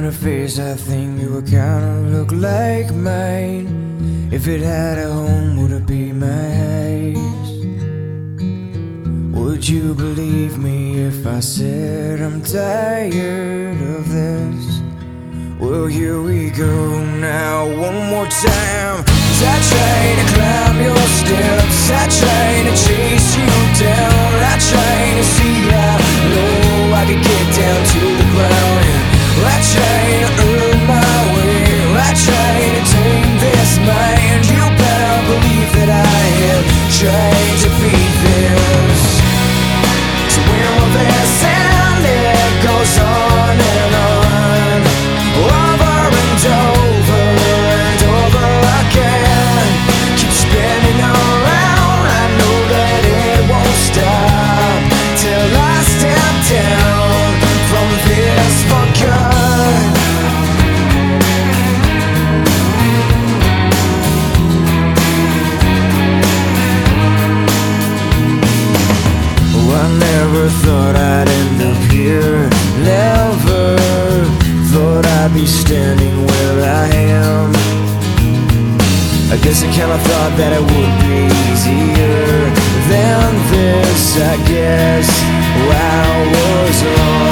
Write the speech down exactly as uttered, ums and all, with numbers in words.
a face, I think you would kinda look like mine. If it had a home, would it be my house? Would you believe me if I said I'm tired of this? Well, here we go now, one more time. 'Cause I try to climb your steps, I try to chase you down, I try to see how low I could get down to the ground. And I try to earn my way, I try to tame this mind. You better believe that I have tried to beat this. So when will this end? It goes on and on, over and over and over again. Keep spinning around, I know that it won't stop till I step down from this for good. Oh, I never thought I'd end up here, never thought I'd be standing where I am. I guess I kinda thought that it would be easier than this. I guess I was wrong.